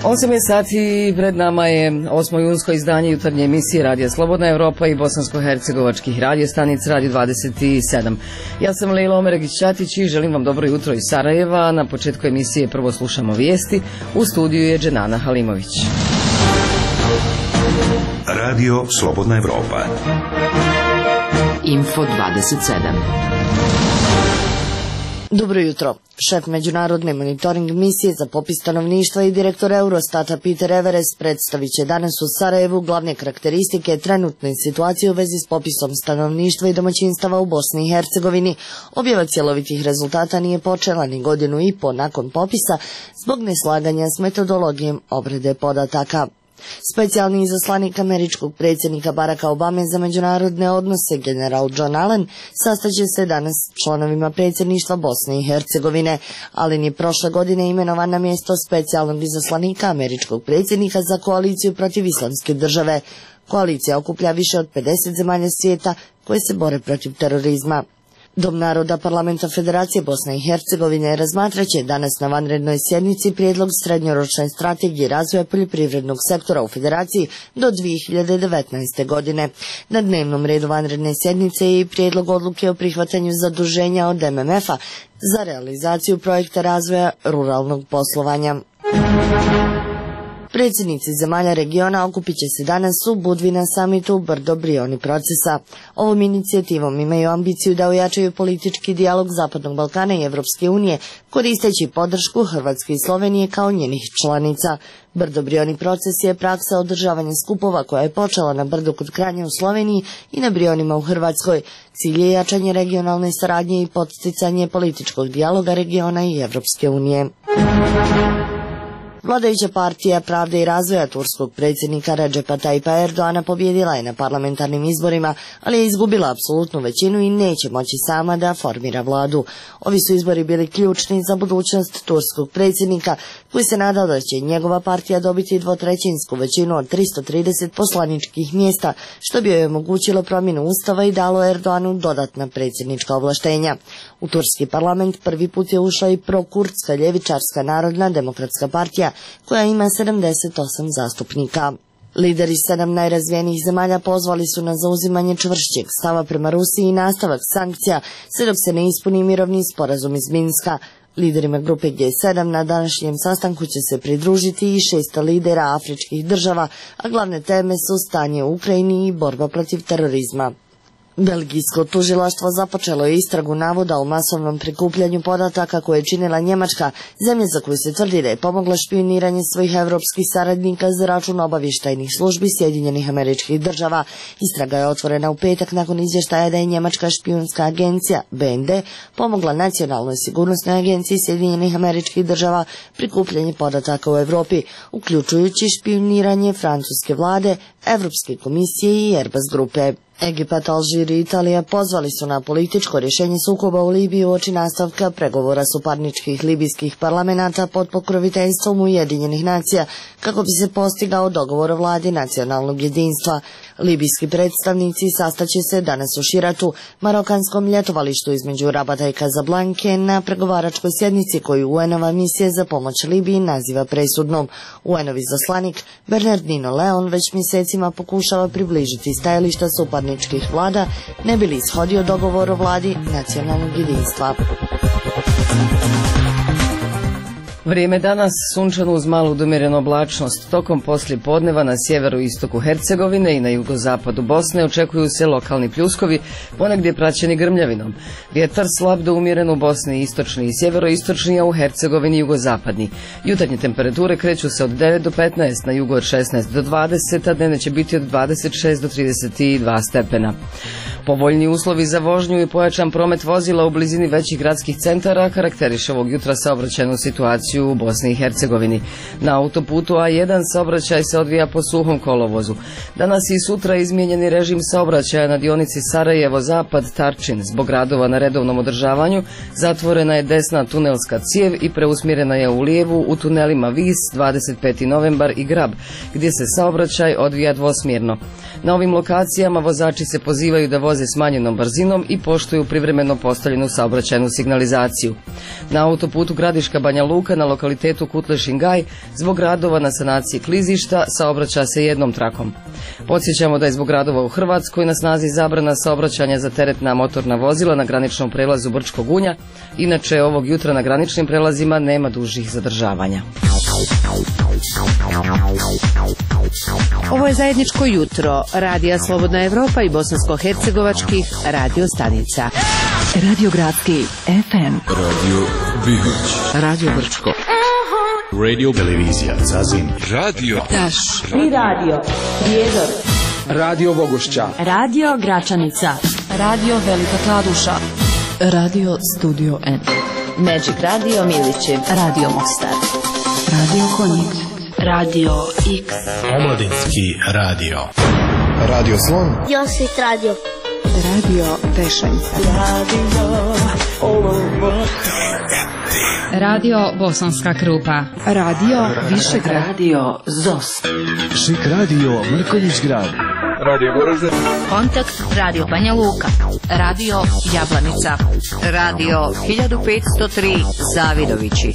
8 je sati, pred nama je 8. junsko izdanje jutarnje emisije Radija Slobodna Evropa i bosansko-hercegovačkih radiostanica Radio 27. Ja sam Lejla Omeregić-Ćatić i želim vam dobro jutro iz Sarajeva. Na početku emisije prvo slušamo vijesti, u studiju je Dženana Halimović. Radio Slobodna Evropa. Info 27. Dobro jutro. Šef Međunarodne monitoring misije za popis stanovništva i direktor Eurostata Peter Everest predstavit će danas u Sarajevu glavne karakteristike trenutne situacije u vezi s popisom stanovništva i domaćinstava u Bosni i Hercegovini. Objava cjelovitih rezultata nije počela ni godinu i po nakon popisa zbog neslaganja s metodologijom obrade podataka. Specijalni izaslanik američkog predsjednika Baracka Obame za međunarodne odnose, general John Allen, sastaće se danas s članovima predsjedništva Bosne i Hercegovine. Allen je prošle godine imenovan na mjesto specijalnog izaslanika američkog predsjednika za koaliciju protiv islamske države. Koalicija okuplja više od 50 zemalja svijeta koje se bore protiv terorizma. Dom naroda Parlamenta Federacije Bosne i Hercegovine razmatrat će danas na vanrednoj sjednici prijedlog srednjoročne strategije razvoja poljoprivrednog sektora u Federaciji do 2019. godine. Na dnevnom redu vanredne sjednice je i prijedlog odluke o prihvatanju zaduženja od MMF-a za realizaciju projekta razvoja ruralnog poslovanja. Predsjednici zemalja regiona okupit će se danas u Budvi na samitu Brdo-Brioni procesa. Ovom inicijativom imaju ambiciju da ojačaju politički dijalog Zapadnog Balkana i Evropske unije, koristeći podršku Hrvatske i Slovenije kao njenih članica. Brdo-Brioni proces je praksa održavanja skupova koja je počela na Brdu kod Kranja u Sloveniji i na Brionima u Hrvatskoj. Cilj je jačanje regionalne saradnje i podsticanje političkog dijaloga regiona i Evropske unije. Vladajuća partija Pravde i razvoja turskog predsjednika Recepa Tayyipa Erdoana pobjedila je na parlamentarnim izborima, ali je izgubila apsolutnu većinu i neće moći sama da formira vladu. Ovi su izbori bili ključni za budućnost turskog predsjednika, koji se nadao da će njegova partija dobiti dvotrećinsku većinu od 330 poslaničkih mjesta, što bi joj omogućilo promjenu ustava i dalo Erdoanu dodatna predsjednička ovlaštenja. U turski parlament prvi put je ušla i prokurdska ljevičarska narodna demokratska partija, koja ima 78 zastupnika. Lideri 7 najrazvijenijih zemalja pozvali su na zauzimanje čvršćeg stava prema Rusiji i nastavak sankcija, sve dok se ne ispuni mirovni sporazum iz Minska. Liderima grupe G7 na današnjem sastanku će se pridružiti i 6 lidera afričkih država, a glavne teme su stanje u Ukrajini i borba protiv terorizma. Belgijsko tužilaštvo započelo je istragu navoda o masovnom prikupljanju podataka koje je činila Njemačka, zemlja za koju se tvrdi da je pomogla špijuniranje svojih evropskih saradnika za račun obavještajnih službi Sjedinjenih Američkih Država. Istraga je otvorena u petak nakon izvještaja da je njemačka špijunska agencija BND pomogla Nacionalnoj sigurnosnoj agenciji Sjedinjenih Američkih Država prikupljanje podataka u Europi, uključujući špijuniranje francuske vlade, Europske komisije i Airbus grupe. Egipat, Alžir i Italija pozvali su na političko rješenje sukoba u Libiji uoči nastavka pregovora suparničkih libijskih parlamenata pod pokroviteljstvom Ujedinjenih nacija kako bi se postigao dogovor o vladi nacionalnog jedinstva. Libijski predstavnici sastaće se danas u Širatu, marokanskom ljetovalištu između Rabata i Kazablanke, na pregovaračkoj sjednici koju UN-ova misija za pomoć Libiji naziva presudnom. UN-ovi zaslanik Bernardino Leon već mjesecima pokušava približiti stajališta suparničkih vlada, ne bi li ishodio dogovor o vladi nacionalnog jedinstva. Vrijeme danas sunčano uz malu do umjerenu oblačnost. Tokom poslije podneva na sjeveru i istoku Hercegovine i na jugozapadu Bosne očekuju se lokalni pljuskovi, ponegdje praćeni grmljavinom. Vjetar slab do umjeren u Bosni, istočni i sjeveroistočni, a u Hercegovini jugozapadni. Jutarnje temperature kreću se od 9 do 15, na jugu od 16 do 20, a dnevne će biti od 26 do 32 stepena. Povoljni uslovi za vožnju i pojačan promet vozila u blizini većih gradskih centara karakteriše ovog jutra saobraćajnu situaciju u Bosni i Hercegovini. Na autoputu A1 saobraćaj se odvija po suhom kolovozu. Danas i sutra izmijenjeni režim saobraćaja na dionici Sarajevo-Zapad-Tarčin. Zbog radova na redovnom održavanju zatvorena je desna tunelska cijev i preusmjerena je u lijevu u tunelima Vis, 25. novembar i Grab, gdje se saobraćaj odvija dvosmjerno. Na ovim lokacijama vozači se pozivaju da voze smanjenom brzinom i poštuju privremeno postavljenu saobraćajnu signalizaciju. Na autoputu Gradiška Banja Luka na lokalitetu Kutlešin-Gaj zbog radova na sanaciji klizišta saobraća se jednom trakom. Podsjećamo da je zbog radova u Hrvatskoj na snazi zabrana saobraćanja za teretna motorna vozila na graničnom prelazu Brčko Gunja. Inače, ovog jutra na graničnim prelazima nema dužih zadržavanja. Ovo je zajedničko jutro Radija Slobodna Evropa i bosansko-hercegovačkih radio stanica. Radio Gradski FM, Radio Bihać, Radio Brčko, Radio Televizija Zazin, Radio Taš i Radio Prijedor, Radio Bogošća, Radio Gračanica, Radio Velika Kladuša, Radio Studio N, Magic Radio Milići, Radio Mostar, Radio Konjic, Radio X, Omladinski radio, Radio Slon, Josit Radio, Radio Pešanica, Radio Bosanska Krupa, Radio Višegrad, Radio ZOS, Šik Radio Mrkonjić Grad, Radio Goražde, Kontakt Radio Banja Luka, Radio Jablanica, Radio 1503 Zavidovići.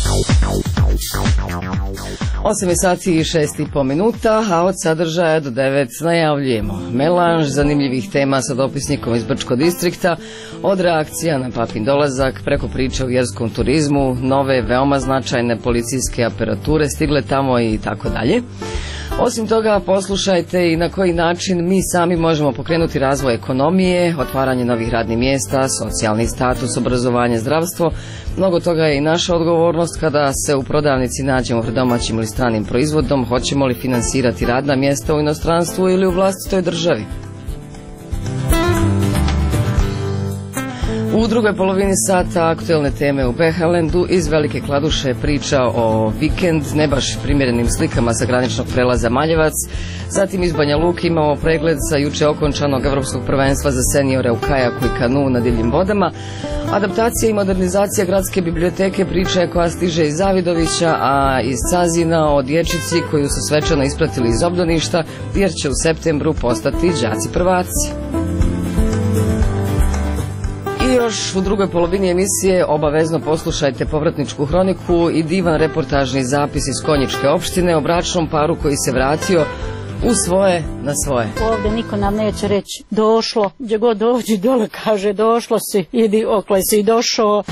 8 sati i 6,5 minuta, a od sadržaja do 9 najavljujemo melanž zanimljivih tema sa dopisnikom iz Brčko distrikta, od reakcija na papin dolazak, preko priče o vjerskom turizmu, nove veoma značajne policijske aparature stigle tamo i tako dalje. Osim toga, poslušajte i na koji način mi sami možemo pokrenuti razvoj ekonomije, otvaranje novih radnih mjesta, socijalni status, obrazovanje, zdravstvo. Mnogo toga je i naša odgovornost kada se u prodavnici nađemo pred domaćim ili stranim proizvodom, hoćemo li finansirati radna mjesta u inostranstvu ili u vlastitoj državi. U drugoj polovini sata aktuelne teme u Behalendu iz Velike Kladuše priča o vikend, ne baš primjerenim slikama sa graničnog prelaza Maljevac. Zatim iz Banja Luke imamo pregled sa juče okončanog Evropskog prvenstva za seniore u kajaku i kanu na divljim vodama. Adaptacija i modernizacija gradske biblioteke priča je koja stiže iz Zavidovića, a iz Cazina o dječici koju su svečano ispratili iz obdaništa jer će u septembru postati đaci prvaci. I još u drugoj polovini emisije obavezno poslušajte povratničku hroniku i divan reportažni zapis iz Konjičke opštine o bračnom paru koji se vratio u svoje na svoje. Ovdje niko nam neće reći došlo, gdje god dođi dole kaže došlo si, idi okle si došao.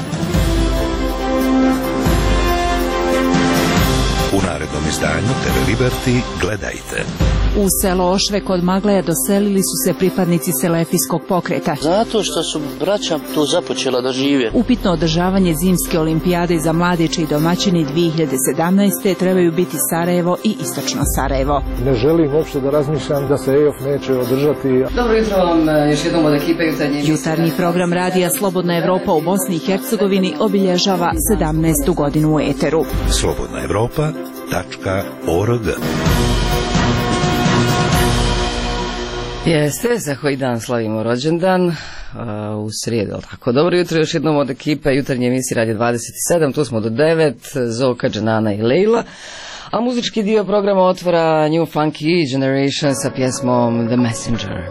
U narednom izdanju TV Liberty gledajte. U selo Ošve kod Magleja doselili su se pripadnici selefijskog pokreta. Zato što su braća tu započela da žive. Upitno održavanje zimske olimpijade za mladiće i domaćini 2017. trebaju biti Sarajevo i istočno Sarajevo. Ne želim uopšte da razmišljam da se EOF neće održati. Dobro jutro vam još jednom od ekipe jutarnje. Jutarnji program Radija Slobodna Evropa u Bosni i Hercegovini obilježava 17. godinu u eteru. slobodnaevropa.org. Jeste, za koji dan slavimo rođendan, u srijedu, tako. Dobro jutro još jednom od ekipe jutarnje emisije Radio 27, tu smo do 9, Zoka, Džanana i Lejla, a muzički dio programa otvara New Funky Generation sa pjesmom The Messenger.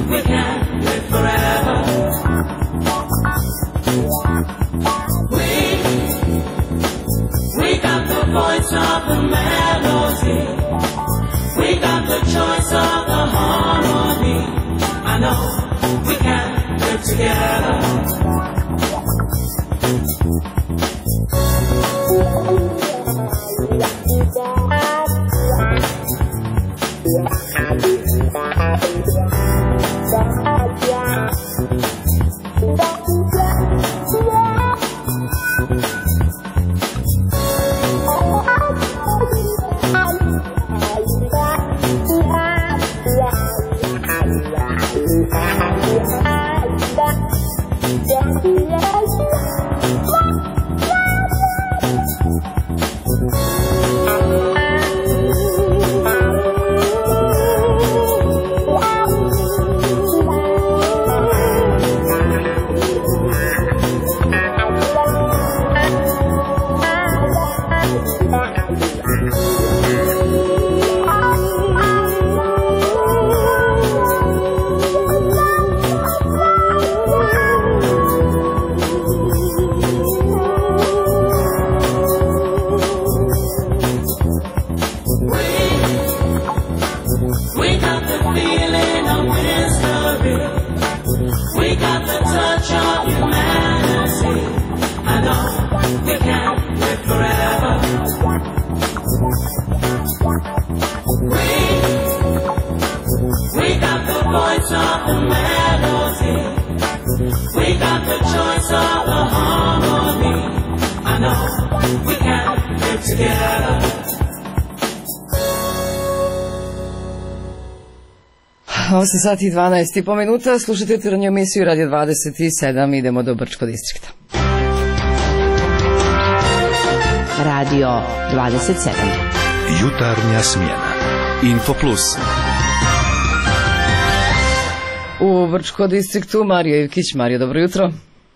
we can't live forever. We got the voice of the melody. We got the choice of the harmony. I know we can live together. Sati 12,5 minuta, slušajte jutarnju emisiju Radio 27, idemo do Brčkog distrikta. Radio 27. Jutarnja smjena. Info Plus. U Brčkog distriktu Mario Ivkić. Mario, dobro jutro.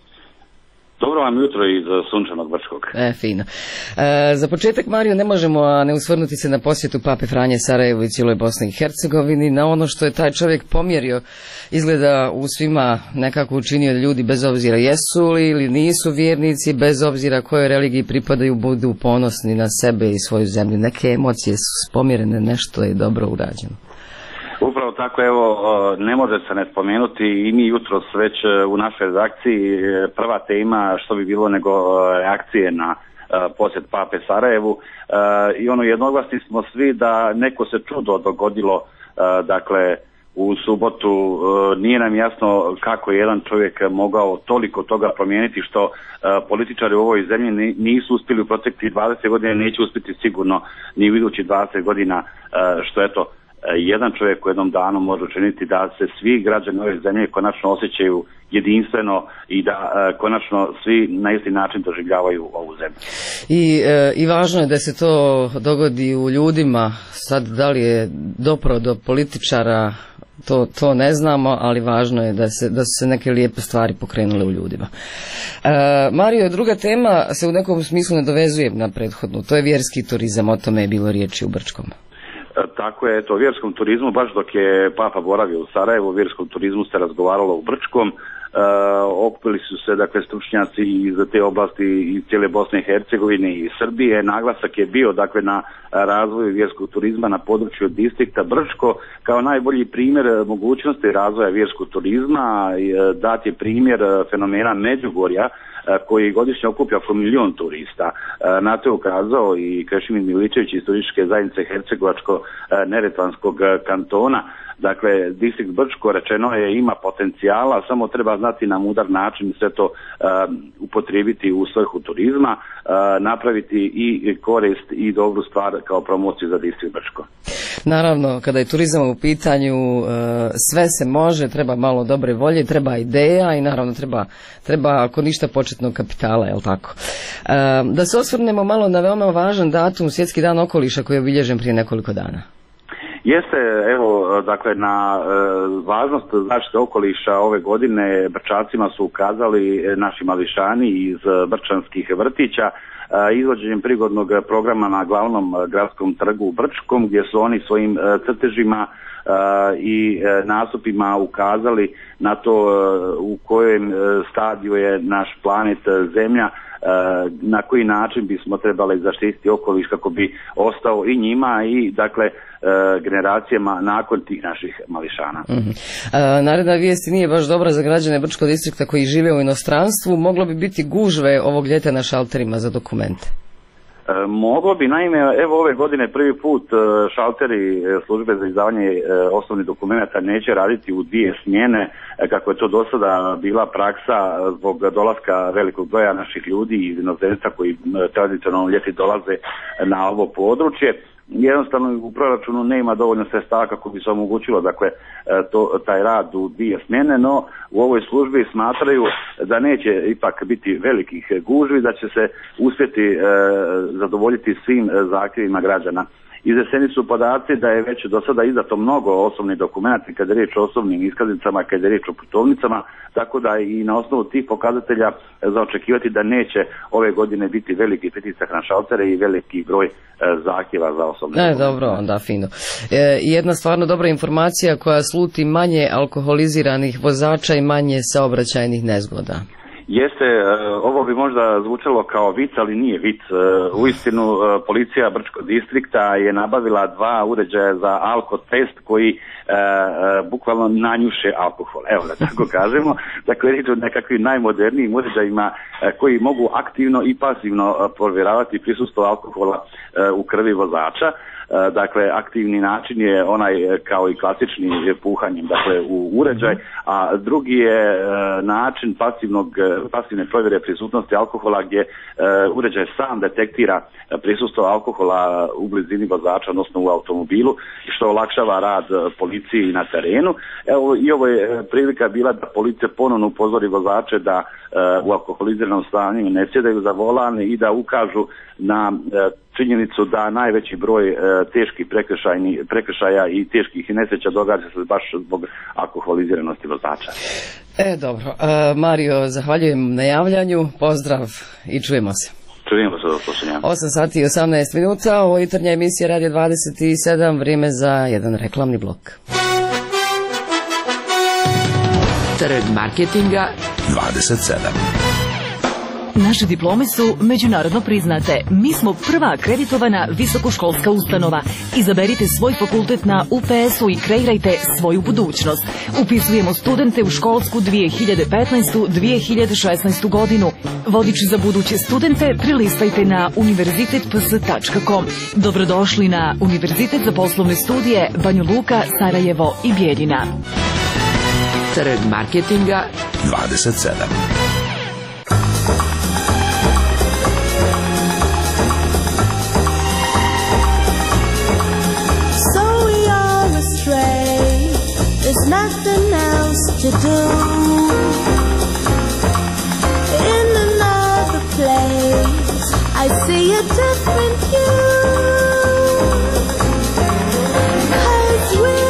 Dobro vam jutro iz sunčanog Brčkog. Fino. Za početak, Mario, ne možemo a ne usvrnuti se na posjetu Pape Franje Sarajevu i cijeloj Bosni i Hercegovini, na ono što je taj čovjek pomjerio, izgleda u svima nekako učinio da ljudi, bez obzira jesu li ili nisu vjernici, bez obzira kojoj religiji pripadaju, budu ponosni na sebe i svoju zemlju. Neke emocije su pomjerene, nešto je dobro urađeno. Upravo tako, evo, ne može se ne spomenuti i mi jutros već u našoj redakciji prva tema što bi bilo nego reakcije na posjet Pape Sarajevu i ono jednoglasni smo svi da neko se čudo dogodilo, dakle u subotu, nije nam jasno kako je jedan čovjek mogao toliko toga promijeniti što političari u ovoj zemlji nisu uspjeli u proteklih 20 godina, neće uspjeti sigurno ni u idućih 20 godina, što eto, jedan čovjek u jednom danu može učiniti da se svi građani ove zemlje konačno osjećaju jedinstveno i da konačno svi na isti način doživljavaju ovu zemlju. I važno je da se to dogodi u ljudima. Sad, da li je dopro do političara, to ne znamo, ali važno je da su se neke lijepe stvari pokrenule u ljudima. Mario, druga tema se u nekom smislu nadovezuje na prethodnu, to je vjerski turizam, o tome je bilo riječi u Brčkom. Tako je, o vjerskom turizmu, baš dok je Papa boravio u Sarajevu, o vjerskom turizmu se razgovaralo u Brčkom, okupili su se dakle stručnjaci iz te oblasti i cijele Bosne i Hercegovine i Srbije. Naglasak je bio dakle na razvoju vjerskog turizma na području distrikta Brčko kao najbolji primjer mogućnosti razvoja vjerskog turizma. Dat je primjer fenomena Međugorja koji godišnje okuplja oko 1 milion turista. Na to je ukazao i Krešimir Miličević iz turističke zajednice Hercegovačko-Neretvanskog kantona. Dakle, distrikt Brčko, rečeno je, ima potencijala, samo treba znati na mudar način sve to upotrijebiti u svrhu turizma, napraviti i korist i dobru stvar kao promociju za distrikt Brčko. Naravno, kada je turizam u pitanju, sve se može, treba malo dobre volje, treba ideja i naravno treba ako ništa početnog kapitala, je li tako? Da se osvrnemo malo na veoma važan datum, Svjetski dan okoliša koji je obilježen prije nekoliko dana. Jeste, evo, dakle, na važnost zaštite okoliša ove godine Brčacima su ukazali naši mališani iz brčanskih vrtića izvođenjem prigodnog programa na glavnom gradskom trgu u Brčkom, gdje su oni svojim crtežima i nastupima ukazali na to u kojem stadiju je naš planet Zemlja, na koji način bismo trebali zaštititi okoliš kako bi ostao i njima i dakle generacijama nakon tih naših mališana. Naredna vijest nije baš dobra za građane Brčkog distrikta koji žive u inostranstvu. Moglo bi biti gužve ovog ljeta na šalterima za dokumente. Moglo bi, naime, evo ove godine prvi put šalteri službe za izdavanje osnovnih dokumenta neće raditi u 2 smjene, kako je to do sada bila praksa zbog dolaska velikog broja naših ljudi iz inozemstva koji tradicionalno ljeti dolaze na ovo područje. Jednostavno u proračunu nema dovoljno sredstava kako bi se omogućilo dakle taj rad u 2 smjene, no u ovoj službi smatraju da neće ipak biti velikih gužvi, da će se uspjeti zadovoljiti svim zahtjevima građana. Izneseni su podaci da je već do sada izdato mnogo osobnih dokumenta kada je riječ o osobnim iskaznicama, kada je riječ o putovnicama, tako da i na osnovu tih pokazatelja za očekivati da neće ove godine biti veliki pritisak na šaltere i veliki broj zahtjeva za osobne dokumente. Dobro, onda fino. Jedna stvarno dobra informacija koja sluti manje alkoholiziranih vozača i manje saobraćajnih nezgoda. Jeste, ovo bi možda zvučalo kao vic, ali nije vic. Uistinu, policija Brčkog distrikta je nabavila 2 uređaja za alkotest koji bukvalno nanjuše alkohol. Evo da tako kažemo. Dakle, riječ o nekakvim najmodernijim uređajima koji mogu aktivno i pasivno provjeravati prisustvo alkohola u krvi vozača. Dakle, aktivni način je onaj kao i klasični puhanjem, dakle u uređaj, a drugi je način pasivne provjere prisutnosti alkohola gdje uređaj sam detektira prisustvo alkohola u blizini vozača, odnosno u automobilu, što olakšava rad policiji na terenu. Evo i ovo je prilika bila da policija ponovno upozori vozače da u alkoholiziranom stanju ne sjedaju za volan i da ukažu na činjenicu da najveći broj teških prekršaja i teških nesreća događa se baš zbog alkoholiziranosti vozača. Dobro. Mario, zahvaljujem na javljanju. Pozdrav i čujemo se. Čujemo se do slušanja. 8 sati i 18 minuta. Ovo je jutarnja emisija Radio 27. Vrijeme za jedan reklamni blok. Trg marketinga 27. Naše diplome su međunarodno priznate. Mi smo prva akreditovana visokoškolska ustanova. Izaberite svoj fakultet na UPS-u i kreirajte svoju budućnost. Upisujemo studente u školsku 2015-2016 godinu. Vodič za buduće studente prilistajte na univerzitetps.com. Dobrodošli na Univerzitet za poslovne studije Banja Luka, Sarajevo i Bijeljina. Trg marketinga 27. There's nothing else to do. In another place, I see a different you. 'Cause we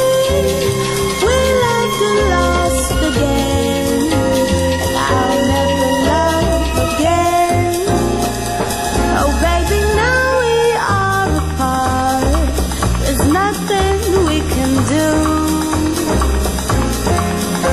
loved and lost again, and I'll never love again. Oh baby, now we are apart. There's nothing we can do.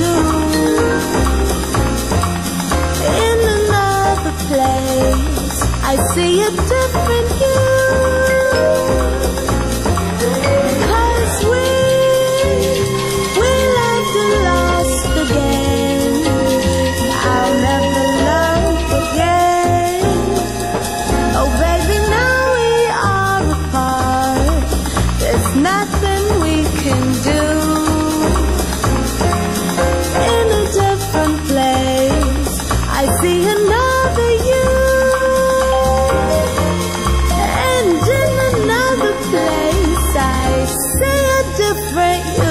In another place, I see a different you. 'Cause we loved and lost again. I'll never love again. Oh baby, now we are apart. There's nothing we can do. In a different place, I see another you. And in another place, I see a different you.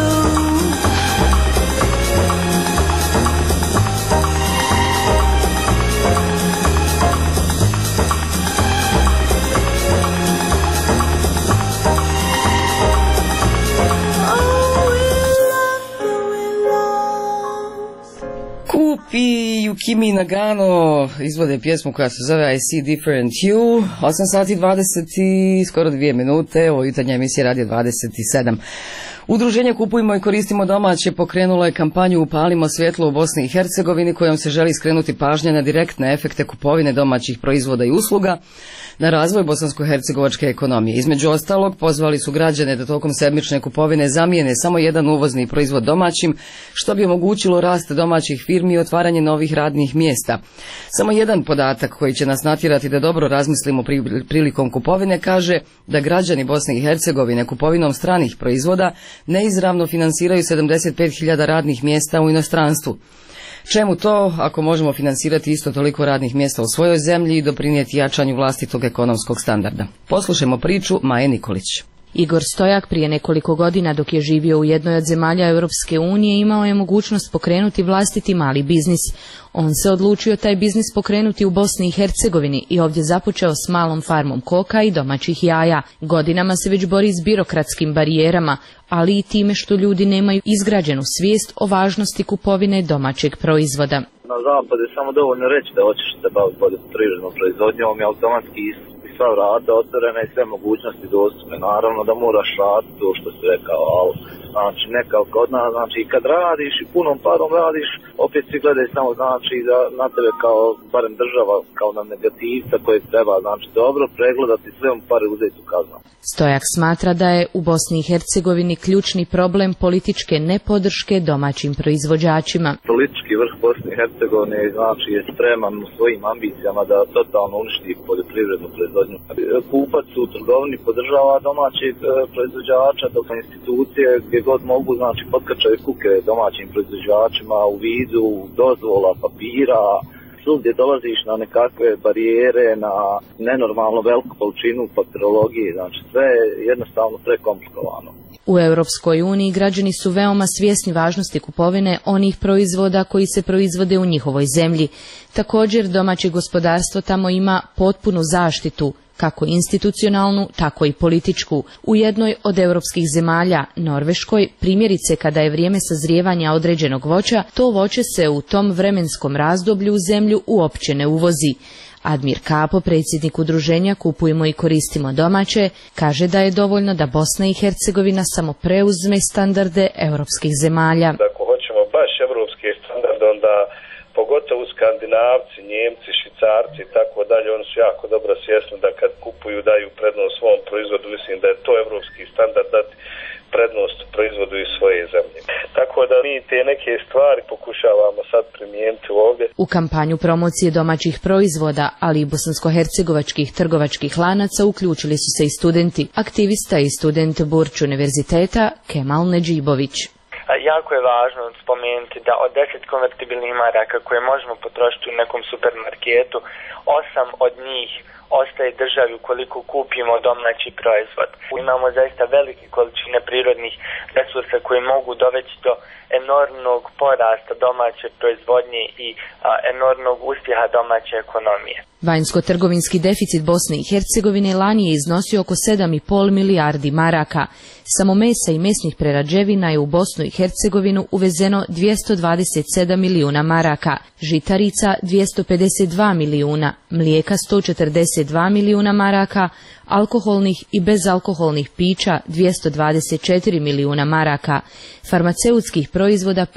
Kupi Yukimi Nagano izvode pjesmu koja se zove I See Different You. 8 sati 20 i skoro 2 minute, ovo jutarnja emisija Radio 27. Udruženje Kupujmo i koristimo domaće pokrenulo je kampanju Upalimo svjetlo u Bosni i Hercegovini kojom se želi skrenuti pažnja na direktne efekte kupovine domaćih proizvoda i usluga na razvoj bosansko-hercegovačke ekonomije. Između ostalog, pozvali su građane da tokom sedmične kupovine zamijene samo jedan uvozni proizvod domaćim, što bi omogućilo rast domaćih firmi i otvaranje novih radnih mjesta. Samo jedan podatak koji će nas natjerati da dobro razmislimo prilikom kupovine kaže da građani Bosne i Hercegovine kupovinom stranih proizvoda neizravno finansiraju 75.000 radnih mjesta u inostranstvu. Čemu to ako možemo finansirati isto toliko radnih mjesta u svojoj zemlji i doprinijeti jačanju vlastitog ekonomskog standarda? Poslušajmo priču Maje Nikolić. Igor Stojak prije nekoliko godina dok je živio u jednoj od zemalja Europske unije imao je mogućnost pokrenuti vlastiti mali biznis. On se odlučio taj biznis pokrenuti u Bosni i Hercegovini i ovdje započeo s malom farmom koka i domaćih jaja. Godinama se već bori s birokratskim barijerama, ali i time što ljudi nemaju izgrađenu svijest o važnosti kupovine domaćeg proizvoda. Na zapadu je samo dovoljno reći da hoćeš se baviti poljoprivrednom proizvodnjom i automatski sva vrata otvorena i sve mogućnosti dostupne. Naravno da moraš raditi to što si rekao, ali znači ne kao kod nas, znači kad radiš i punom parom radiš, opet svi gledaju samo znači da na tebe kao barem država kao na negativca koji treba znači dobro pregledati sve pare uzeti u kaznu. Stojak smatra da je u Bosni i Hercegovini ključni problem političke nepodrške domaćim proizvođačima. Politički vrh Bosne i Hercegovine znači je spreman u svojim ambicijama da totalno uništi poljoprivrednu proizvodnju. Kupac u trgovini podržava domaćih proizvođača, dok institucije gdje god mogu znači potkačaju kuke domaćim proizvođačima u vidu dozvola, papira. Svugdje dolaziš na nekakve barijere, na nenormalno veliku količinu papirologije, znači sve je jednostavno prekomplikovano. U Europskoj uniji građani su veoma svjesni važnosti kupovine onih proizvoda koji se proizvode u njihovoj zemlji. Također domaće gospodarstvo tamo ima potpunu zaštitu, kako institucionalnu, tako i političku. U jednoj od europskih zemalja, Norveškoj, primjerice kada je vrijeme sazrijevanja određenog voća, to voće se u tom vremenskom razdoblju u zemlju uopće ne uvozi. Admir Kapo, predsjednik udruženja Kupujmo i koristimo domaće, kaže da je dovoljno da Bosna i Hercegovina samo preuzme standarde europskih zemalja. Ako hoćemo baš europske standarde, onda pogotovo Skandinavci, Njemci, Švicarci i tako dalje, oni su jako dobro svjesni da kad kupuju daju prednost svom proizvodu, mislim da je to evropski standard dati prednost proizvodu iz svoje zemlje. Tako da mi te neke stvari pokušavamo sad primijeniti ovdje. U kampanju promocije domaćih proizvoda, ali i bosansko-hercegovačkih trgovačkih lanaca uključili su se i studenti. Aktivista i student Burč univerziteta Kemal Nedžibović. Jako je važno spomenuti da od 10 konvertibilnih maraka koje možemo potrošiti u nekom supermarketu, 8 od njih ostaje državi ukoliko kupimo domaći proizvod. Imamo zaista velike količine prirodnih resursa koji mogu dovesti do enormnog porasta domaće proizvodnje i enormnog uspjeha domaće ekonomije. Vanjsko-trgovinski deficit Bosne i Hercegovine lani je iznosio oko 7,5 milijardi maraka. Samo mesa i mesnih prerađevina je u Bosnu i Hercegovinu uvezeno 227 milijuna maraka, žitarica 252 milijuna, mlijeka 142 milijuna maraka, alkoholnih i bezalkoholnih pića 224 milijuna maraka, farmaceutskih proizvoda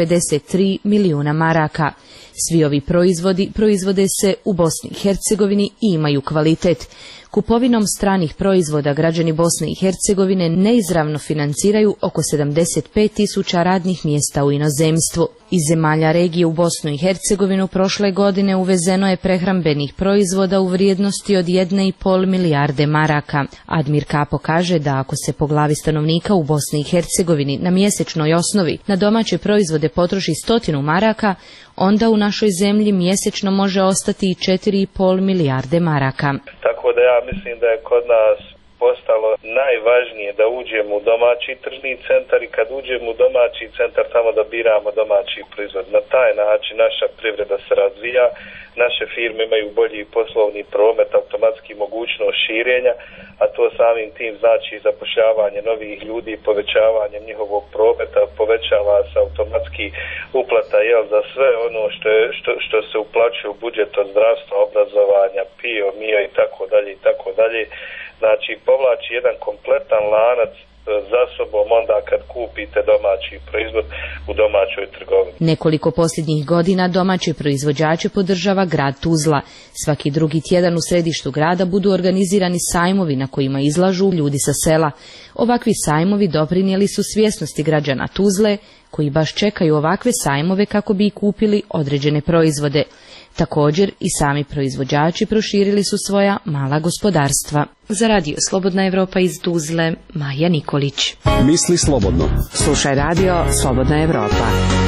553 milijuna maraka. Svi ovi proizvodi proizvode se u Bosni i Hercegovini i imaju kvalitet. Kupovinom stranih proizvoda građani Bosne i Hercegovine neizravno financiraju oko 75.000 radnih mjesta u inozemstvu. Iz zemalja regije u Bosnu i Hercegovinu prošle godine uvezeno je prehrambenih proizvoda u vrijednosti od 1,5 milijarde maraka. Admir Kapo kaže da ako se po glavi stanovnika u Bosni i Hercegovini na mjesečnoj osnovi na domaće proizvode potroši 100 maraka, onda u našoj zemlji mjesečno može ostati i 4,5 milijarde maraka. Tako da ja mislim da je kod nas postalo najvažnije da uđemo u domaći tržni centar i kad uđemo u domaći centar tamo da biramo domaći proizvod. Na taj način naša privreda se razvija, naše firme imaju bolji poslovni promet, automatski mogućnost širenja, a to samim tim znači zapošljavanje novih ljudi, povećavanje njihovog prometa, povećava se automatski uplata za sve ono što se uplaćuje u budžet od zdravstva, obrazovanja, PIO, MIO i tako dalje i tako dalje. Znači povlači jedan kompletan lanac za sobom onda kad kupite domaći proizvod u domaćoj trgovini. Nekoliko posljednjih godina domaće proizvođače podržava grad Tuzla. Svaki drugi tjedan u središtu grada budu organizirani sajmovi na kojima izlažu ljudi sa sela. Ovakvi sajmovi doprinijeli su svjesnosti građana Tuzle, koji baš čekaju ovakve sajmove kako bi i kupili određene proizvode. Također i sami proizvođači proširili su svoja mala gospodarstva. Za Radio Slobodna Evropa iz Tuzle, Maja Nikolić. Misli slobodno. Slušaj Radio Slobodna Evropa.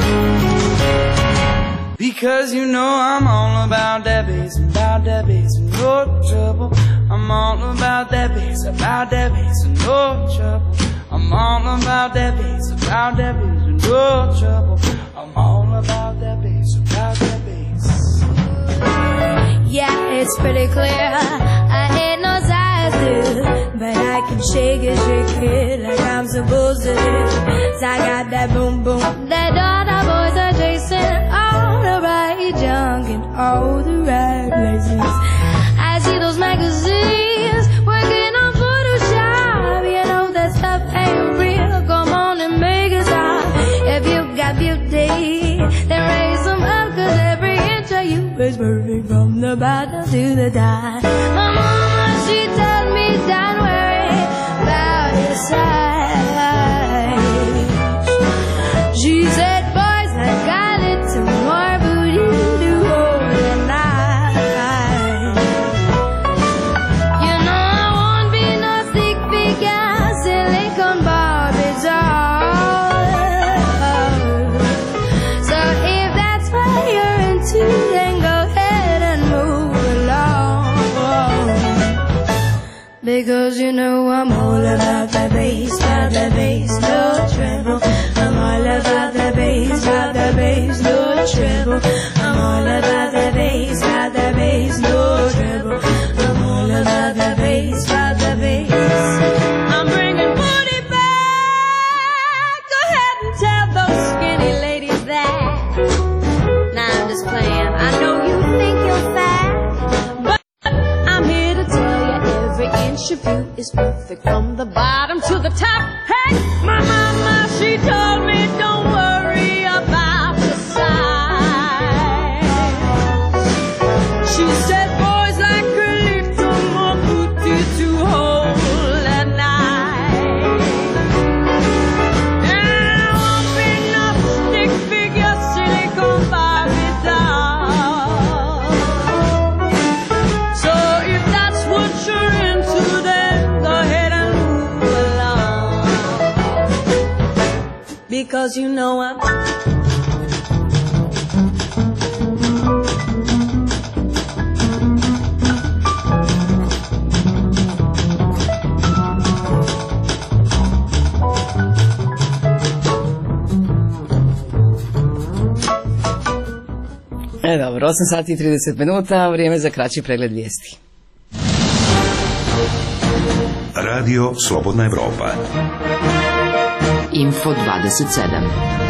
Because you know I'm all about that bass, no trouble. I'm all about that bass, no trouble. I'm all about that bass, no trouble. I'm all about that bass, Yeah, it's pretty clear, I ain't no size two, but I can shake it like I'm supposed to do. So I got that boom boom, that all the boys are chasing, all the right junk in all the right places. I see those magazines working on Photoshop, you know that stuff ain't real, come on and make it stop. If you got beauty, then raise them up, cause every inch of you is perfect from the bottom to the top. My mama, she told me don't worry about your size. She said, boys, I got it to more booty to hold the night. You know I won't be no stick figure, silicone Barbie doll. So if that's what you're into, then go ahead and move along. Because you know I'm all about that bass, no treble. I'm all about that bass, no treble. I'm all about that bass, no treble. I'm all about that bass. I'm bringing booty back. Go ahead and tell those skinny ladies that. Nah, I'm just playing. I know you think you're fat, but I'm here to tell you every inch of you is perfect from the bottom to the top. Hey, my mama, she told me don't worry about the size. She said boys like a little more booty to hold at night. And I won't be no stick figure silicone Barbie doll. So if that's what you're into, then go ahead and move along. Because you know I'm Dobro, 8 sati i 30 minuta, vrijeme za kraći pregled vijesti. Radio Slobodna Evropa. Info 27.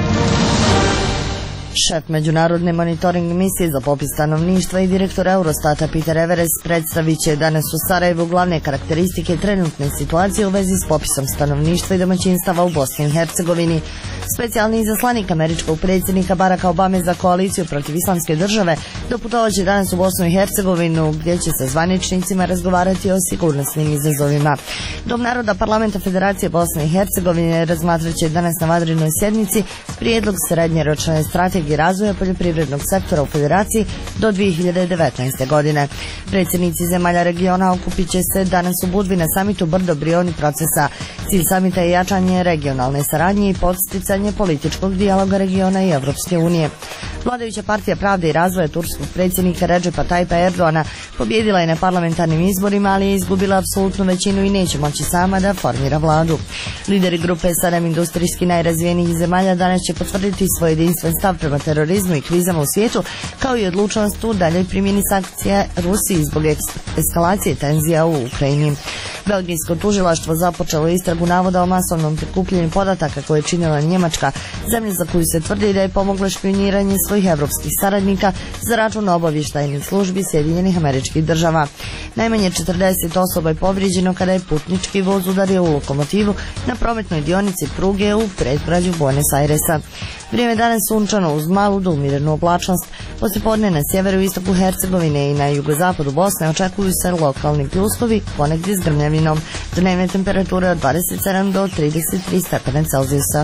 Šef međunarodne monitoring misije za popis stanovništva i direktor Eurostata Peter Everest predstavit će danas u Sarajevu glavne karakteristike trenutne situacije u vezi s popisom stanovništva i domaćinstava u Bosni i Hercegovini. Specijalni izaslanik američkog predsjednika Baracka Obame za koaliciju protiv islamske države doputovat će danas u Bosnu i Hercegovinu, gdje će sa zvaničnicima razgovarati o sigurnosnim izazovima. Dom naroda Parlamenta Federacije Bosne i Hercegovine razmatrat će danas na vanrednoj sjednici prijedlog srednjoročne strategije razvoja poljoprivrednog sektora u Federaciji do 2019. godine. Predsjednici zemalja regiona okupit će se danas u Budvi na samitu Brdo Brioni procesa. Cilj samita je jačanje regionalne saradnje i podsticanje političkog dijaloga regiona i Evropske unije. Vladajuća partija Pravde i razvoja turskog predsjednika Redžepa Tajpa Erdoana pobjedila je na parlamentarnim izborima, ali je izgubila apsolutnu većinu i neće moći sama da formira vladu. Lideri grupe 7 industrijski najrazvijenijih zemalja danas će potvrditi svoj jedinstven stav prema terorizmu i krizama u svijetu, kao i odlučnost u daljoj primjeni sankcija Rusiji zbog eskalacije tenzija u Ukrajini. Belgijsko tužilaštvo započelo istragu navoda o masovnom prikupljanju podataka koje je činila Njemačka, zemlja za koju se tvrdi da je pomogla špioniranje svojih evropskih saradnika za račun obavještajnih službi Sjedinjenih Američkih Država. Najmanje 40 osoba je povrijeđeno kada je putnički voz udario u lokomotivu na prometnoj dionici pruge u predgrađu Buenos Airesa. Vrijeme danas sunčano uz malu do umjerenu oblačnost. Poslijepodne na sjeveru i istoku Hercegovine i na jugozapadu Bosne očekuju se lokalni pljuskovi, ponegdje s grmljavinom. Dnevne temperature od 27 do 33 stepena Celzijusa.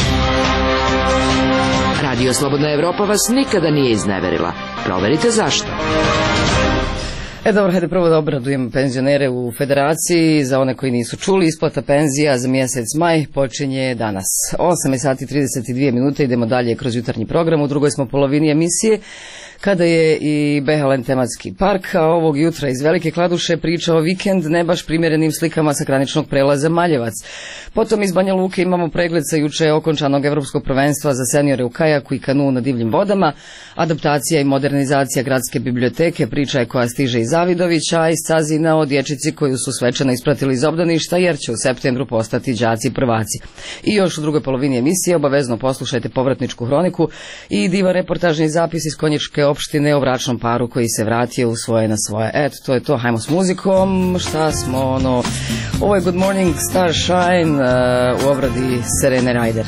Radio Slobodna Evropa vas nikada nije izneverila. Proverite zašto. Dobro, hajde prvo da obradujemo penzionere u Federaciji. Za one koji nisu čuli, isplata penzija za mjesec maj počinje danas. 8 sati 32 minute, idemo dalje kroz jutarnji program. U drugoj smo polovini emisije, kada je i Behalen tematski park, a ovog jutra iz Velike Kladuše priča o vikend ne baš primjerenim slikama sa graničnog prelaza Maljevac. Potom iz Banja Luke imamo pregled sa juče okončanog evropskog prvenstva za seniore u kajaku i kanu na divljim vodama, adaptacija i modernizacija gradske biblioteke, priča je koja stiže iz Zavidovića, a iz Cazina o dječici koju su svečano ispratili iz obdaništa jer će u septembru postati đaci prvaci. I još u drugoj polovini emisije obavezno poslušajte povratničku hroniku i divan reportažni zapis iz Konjičke opštine o bračnom paru koji se vratio u svoje na svoje. Eto, to je to, hajmo s muzikom. Šta smo, ovo je Good Morning Starshine u obradi Serene Ryder.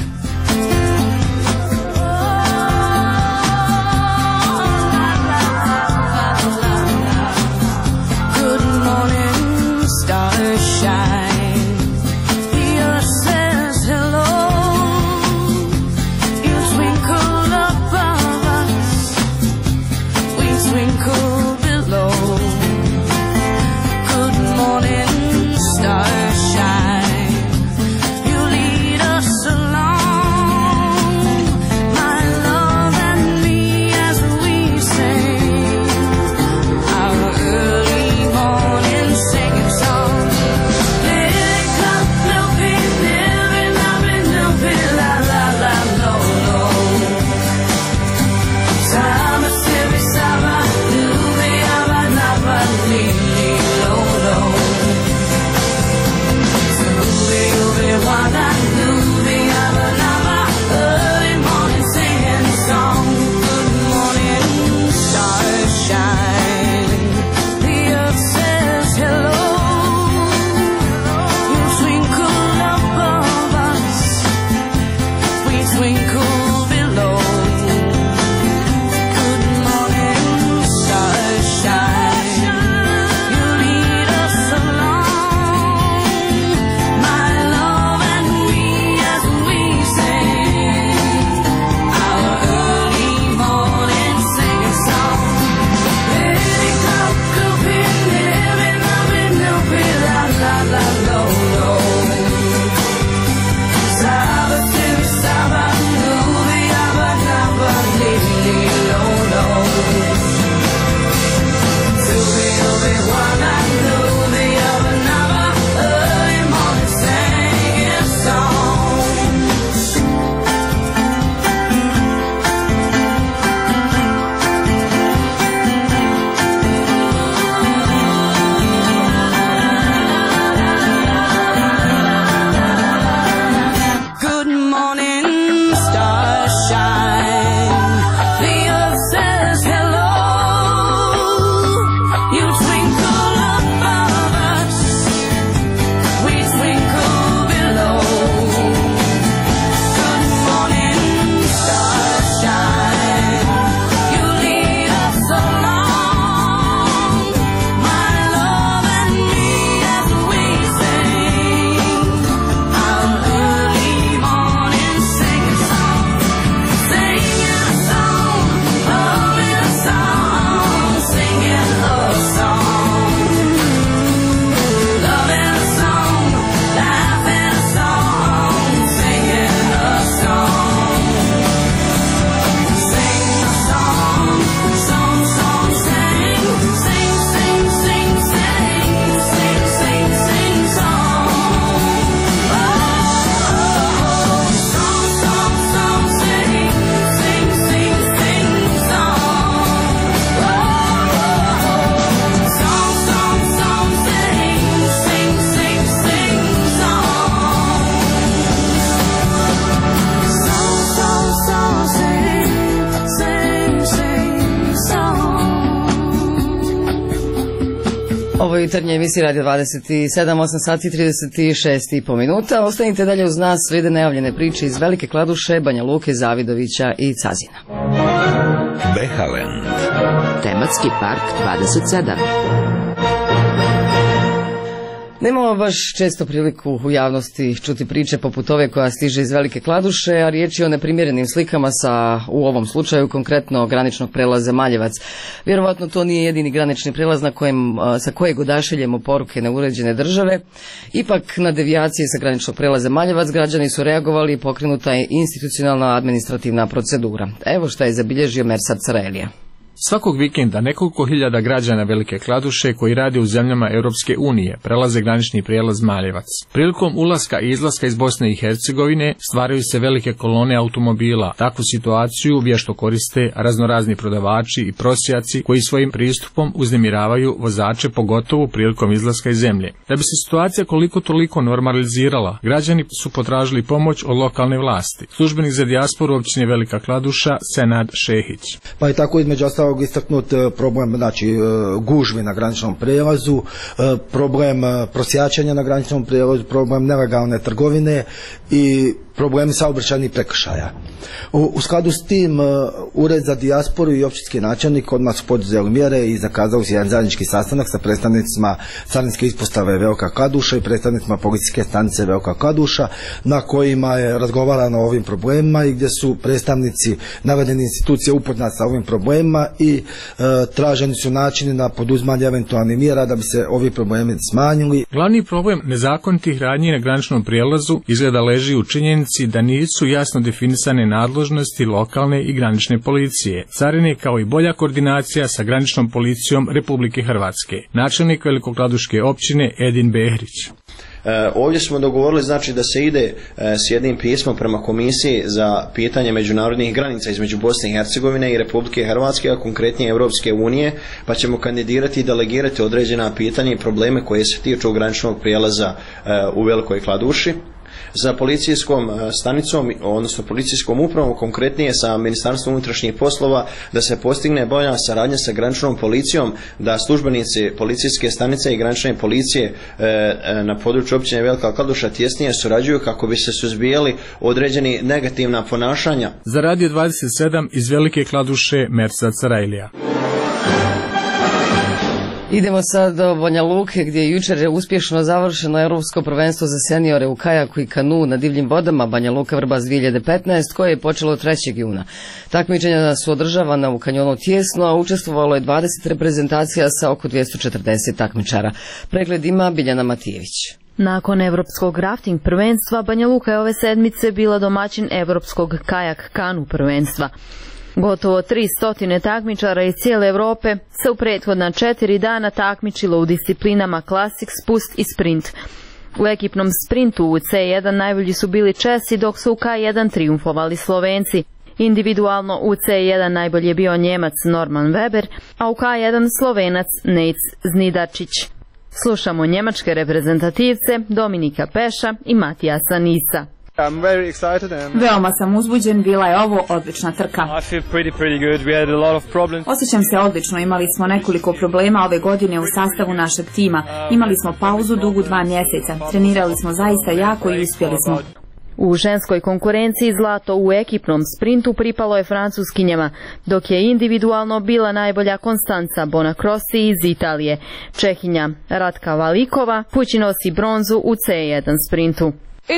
Starshine, you lead us along. Ovo je jutarnja emisija Radio 27, 8 sati 36,5 minuta. Ostanite dalje uz nas, slijede najavljene priče iz Velike Kladuše, Banja Luke, Zavidovića i Cazina. Behaland. Tematski park 27. Nemamo baš često priliku u javnosti čuti priče poput ove koja stiže iz Velike Kladuše, a riječ je o neprimjerenim slikama sa, u ovom slučaju, konkretno graničnog prelaza Maljevac. Vjerovatno to nije jedini granični prelaz sa kojeg odašiljemo poruke neuređene države. Ipak na devijaciji sa graničnog prelaza Maljevac građani su reagovali i pokrenuta je institucionalna administrativna procedura. Evo šta je zabilježio Mersad Sarajlija. Svakog vikenda nekoliko hiljada građana Velike Kladuše koji rade u zemljama Europske unije prelaze granični prijelaz Maljevac. Prilikom ulaska i izlaska iz Bosne i Hercegovine stvaraju se velike kolone automobila. Takvu situaciju vješto koriste raznorazni prodavači i prosjaci koji svojim pristupom uznemiravaju vozače, pogotovo prilikom izlaska iz zemlje. Da bi se situacija koliko toliko normalizirala, građani su potražili pomoć od lokalne vlasti. Službenik za dijasporu općine Velika Kladuša Senad Šehić. Pa je tako između ostalog istaknut problem gužvi na graničnom prijelazu, problem prosjačenja na graničnom prijelazu, problem nelegalne trgovine i problemi saobraćajnih prekršaja. U skladu s tim Ured za dijasporu i općinski načelnik odmah su poduzeli mjere i zakazali su jedan zajednički sastanak sa predstavnicima carinske ispostave Velika Kladuša i predstavnicima policijske stanice Velika Kladuša, na kojima je razgovarano o ovim problemima i gdje su predstavnici navedene institucije upoznati sa ovim problemima i traženi su načini na poduzimanje eventualnih mjera da bi se ovi problemi smanjili. Glavni problem nezakonitih radnji na graničnom prijelazu izgleda leži u činjenici da nisu jasno definisane nadležnosti lokalne i granične policije, carine kao i bolja koordinacija sa graničnom policijom Republike Hrvatske. Načelnik Velikokladuške općine Edin Behrić. Ovdje smo dogovorili znači da se ide s jednim pismom prema komisiji za pitanje međunarodnih granica između Bosne i Hercegovine i Republike Hrvatske, a konkretnije Europske unije, pa ćemo kandidirati i delegirati određena pitanja i probleme koje se tiču graničnog prijelaza u Velikoj Kladuši. Za policijskom stanicom, odnosno policijskom upravom, konkretnije sa Ministarstvom unutrašnjih poslova, da se postigne bolja saradnja sa graničnom policijom, da službenici policijske stanice i granične policije na području općine Velika Kladuša tjesnije surađuju kako bi se suzbijali određeni negativna ponašanja. Za Radio 27 iz Velike Kladuše Mersad Sarajlija. Idemo sad do Banja Luke gdje je jučer uspješno završeno Europsko prvenstvo za seniore u kajaku i kanu na divljim vodama Banja Luka Vrbas 2015 koje je počelo 3. juna. Takmičenja su održavana u kanjonu Tijesno, a učestvovalo je 20 reprezentacija sa oko 240 takmičara. Pregled ima Biljana Matijević. Nakon Evropskog rafting prvenstva, Banja Luka je ove sedmice bila domaćin Evropskog kajak kanu prvenstva. Gotovo 300 takmičara iz cijele Europe se u prethodna 4 dana takmičilo u disciplinama klasik, spust i sprint. U ekipnom sprintu u C1 najbolji su bili Česi, dok su u K1 triumfovali Slovenci. Individualno u C1 najbolji je bio Njemac Norman Weber, a u K1 Slovenac Nejc Znidarčić. Slušamo njemačke reprezentativce Dominika Peša i Matijasa Nisa. Veoma sam uzbuđen, bila je ovo odlična trka. Osjećam se odlično, imali smo nekoliko problema ove godine u sastavu našeg tima. Imali smo pauzu dugu 2 mjeseca, trenirali smo zaista jako i uspjeli smo. U ženskoj konkurenciji zlato u ekipnom sprintu pripalo je Francuskinjama, dok je individualno bila najbolja Konstanca Bonacrossi iz Italije. Čehinja Ratka Valikova kući nosi bronzu u C1 sprintu.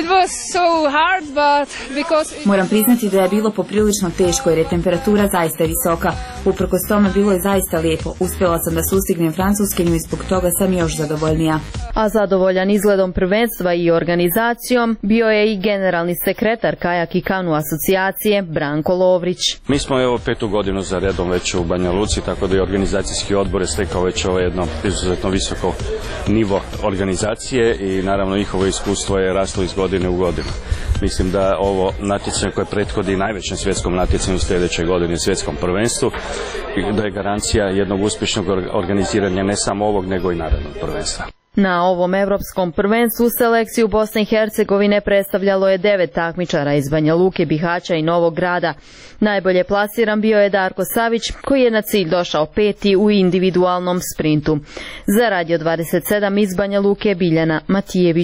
Moram priznati da je bilo poprilično teško jer je temperatura zaista visoka. Uprkos tome bilo je zaista lijepo. Uspjela sam da sustignem Francuskinju i zbog toga sam još zadovoljnija. A zadovoljan izgledom prvenstva i organizacijom bio je i generalni sekretar Kajak i kanu asocijacije Branko Lovrić. Mi smo evo 5. godinu za redom već u Banja Luci, tako da i organizacijski odbor je stekao već ovo jedno izuzetno visoko nivo organizacije i naravno njihovo iskustvo je raslo iz godine u godinu. Mislim da ovo natjecanje koje prethodi najvećem svjetskom natjecanju sljedeće godine, svjetskom prvenstvu, da je garancija jednog uspješnog organiziranja ne samo ovog nego i narednog prvenstva. Na ovom evropskom prvenstvu selekciju Bosne i Hercegovine predstavljalo je 9 takmičara iz Banja Luke, Bihaća i Novog Grada. Najbolje plasiran bio je Darko Savić, koji je na cilj došao 5. u individualnom sprintu. Za Radio 27 iz Banja Luke, Biljana Matijević.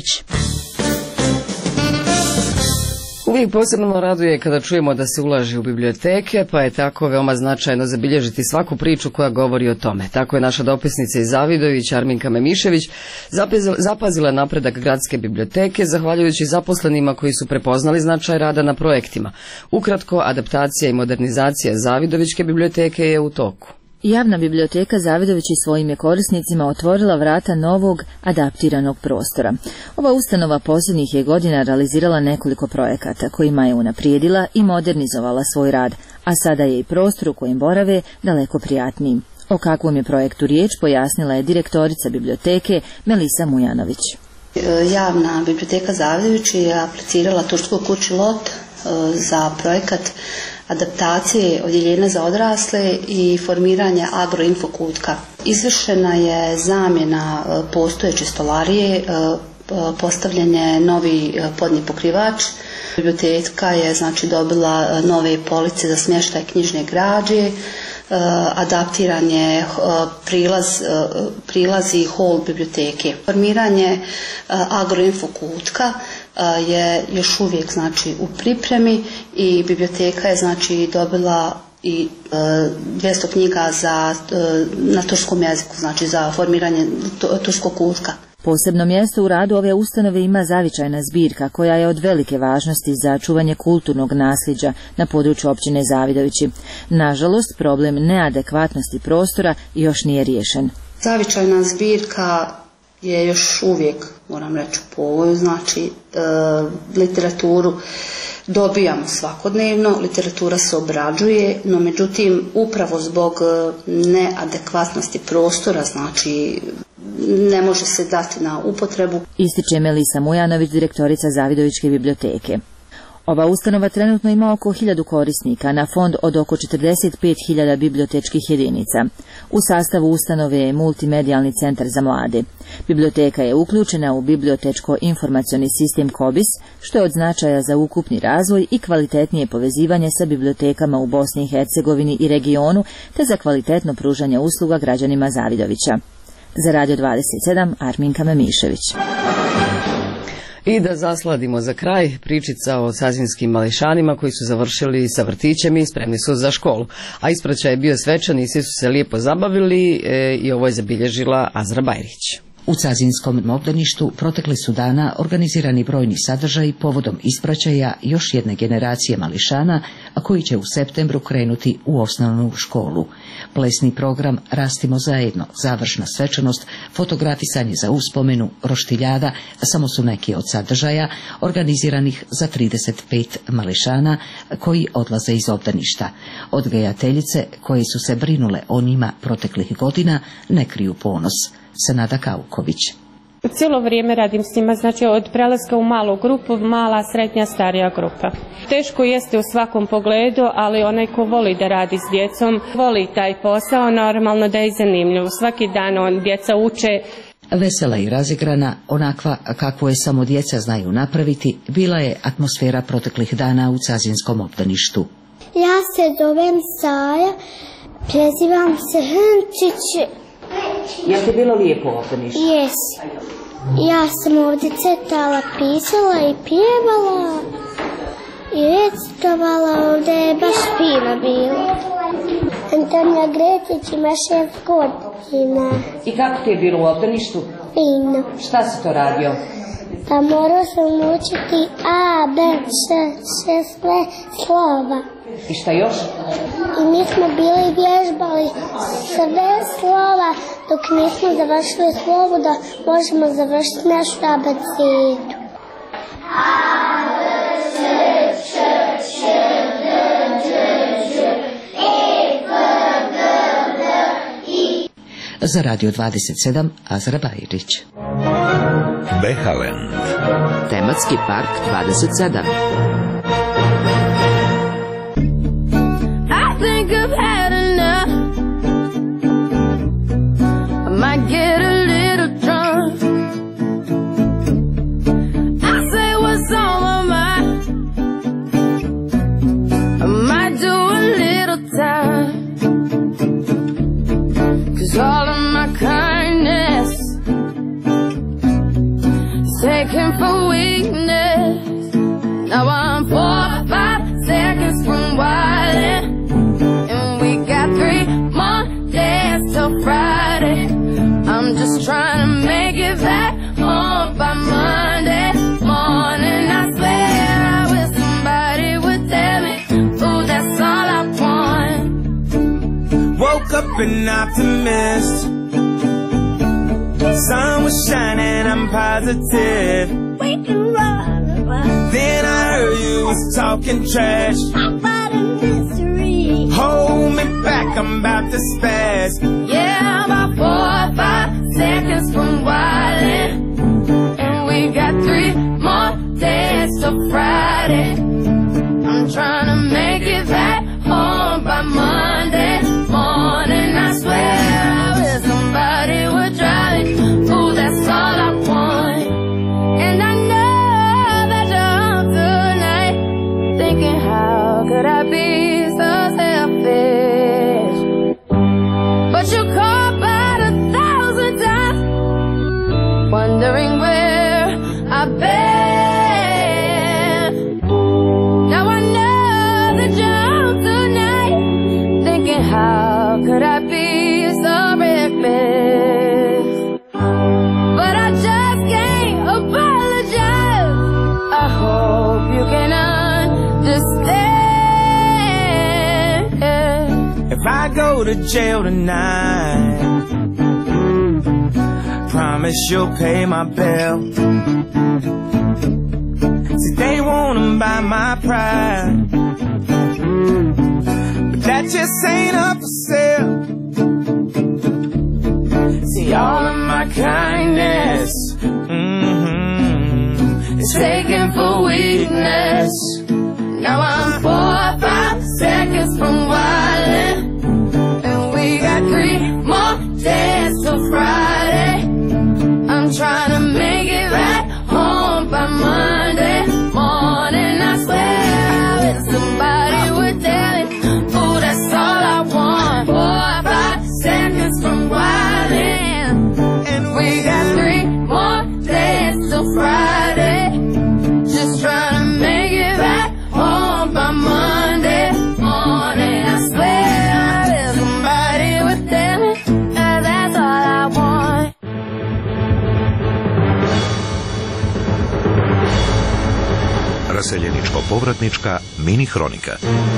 Uvijek posebno raduje kada čujemo da se ulaže u biblioteke, pa je tako veoma značajno zabilježiti svaku priču koja govori o tome. Tako je naša dopisnica iz Zavidović, Arminka Memišević, zapazila napredak gradske biblioteke zahvaljujući zaposlenima koji su prepoznali značaj rada na projektima. Ukratko, adaptacija i modernizacija Zavidovićke biblioteke je u toku. Javna biblioteka Zavidović i svojim je korisnicima otvorila vrata novog, adaptiranog prostora. Ova ustanova posljednjih je godina realizirala nekoliko projekata kojima je unaprijedila i modernizovala svoj rad, a sada je i prostor u kojem borave daleko prijatniji. O kakvom je projektu riječ pojasnila je direktorica biblioteke Melisa Mujanović. Javna biblioteka Zavidović je aplicirala Turskoj kući Lot za projekat adaptacije odjeljenja za odrasle i formiranje agroinfokutka. Izvršena je zamjena postojeće stolarije, postavljen novi podni pokrivač. Biblioteka je dobila nove police za smještaj knjižne građe, adaptiran je prilaz i hol biblioteke. Formiranje agroinfokutka je još uvijek u pripremi i biblioteka je dobila i 200 knjiga na turskom jeziku, za formiranje turskog kutka. Posebno mjesto u radu ove ustanove ima zavičajna zbirka koja je od velike važnosti za čuvanje kulturnog nasljeđa na području općine Zavidovići. Nažalost, problem neadekvatnosti prostora još nije riješen. Zavičajna zbirka je još uvijek, moram reći, u povoju, literaturu dobijamo svakodnevno, literatura se obrađuje, no međutim upravo zbog neadekvatnosti prostora, ne može se dati na upotrebu. Ističe Melisa Mujanović, direktorica Zavidovićke biblioteke. Ova ustanova trenutno ima oko 1000 korisnika na fond od oko 45.000 bibliotečkih jedinica. U sastavu ustanove je multimedijalni centar za mlade. Biblioteka je uključena u bibliotečko-informacioni sistem KOBIS, što je od značaja za ukupni razvoj i kvalitetnije povezivanje sa bibliotekama u Bosni i Hercegovini i regionu, te za kvalitetno pružanje usluga građanima Zavidovića. Za Radio 27, Arminka Memišević. I da zasladimo za kraj pričica o sazinskim mališanima koji su završili sa vrtićem i spremni su za školu. A ispraćaj je bio svečan i svi su se lijepo zabavili i ovo je zabilježila Azra Bajrić. U Cazinskom obdaništu protekli su dana organizirani brojni sadržaji povodom ispraćaja još jedne generacije mališana, a koji će u septembru krenuti u osnovnu školu. Plesni program Rastimo zajedno, završna svečanost, fotografisanje za uspomenu, roštiljada samo su neki od sadržaja organiziranih za 35 mališana koji odlaze iz obdaništa. Odgajateljice koje su se brinule o njima proteklih godina ne kriju ponos. Sanada Kauković. Cijelo vrijeme radim s njima, od prelaska u malu grupu, mala, srednja, starija grupa. Teško jeste u svakom pogledu, ali onaj ko voli da radi s djecom, voli taj posao, normalno da je zanimljiv. Svaki dan djeca uče. Vesela i razigrana, onakva kakvo je samo djeca znaju napraviti, bila je atmosfera proteklih dana u Cazinskom obdaništu. Ja se zovem Saja, prezivam se Hrnčić. Je ti bilo lijepo obdanište? Jesi. Ja sam ovdje crtala, pisala i pjevala i recitovala, ovdje je baš fino bilo. Antonija Gretić ima 6 godina. I kako ti je bilo u obdaništu? Fino. Šta si to radio? Pa morao sam učiti A, B, sve slova. I šta još? I mi smo bili vježbali sve slova dok nismo završili slovo da možemo završiti našu abecedu. Za Radio 27, Azra Bajrić. Behaland. Tematski park 27. I think I've had enough. I might get a little drunk. weakness. Now I'm 4 or 5 seconds from wildin', and we got 3 more days till Friday. I'm just trying to make it back home by Monday morning. I swear I wish somebody would tell me, ooh, that's all I want. Woke up an optimist. Sun was shining, I'm positive. We can run. Then I heard you was talking trash about a mystery. Hold me back, I'm about to spaz. Yeah, I'm about 4 or 5 seconds from wildin', and we got 3 more days till Friday. I'm trying to make it back home by Monday morning. I swear I wish somebody would drive me. Ooh, that's all I want. And I know that you're home tonight, thinking how could I be so selfish? But you called about 1,000 times, wondering where I've been. Now I know that you're home tonight, thinking how could I be so reckless? But I just can't apologize. I hope you can understand. If I go to jail tonight, promise you'll pay my bill. See, they wanna buy my pride, but that just ain't up for sale. See, all of my kindness is taken for weakness. Now I'm 4 or 5 seconds from wildin', and we got 3 more days till Friday. I'm trying to make it back home by Monday morning. I swear I wish somebody would tell me, ooh, that's all I want. 4 or 5 seconds from wildin', and we got 3 more days till Friday. Just trying to make it back home by Monday morning. I swear I wish somebody would tell me that that's all I want. Raseljeničko-povratnička mini hronika.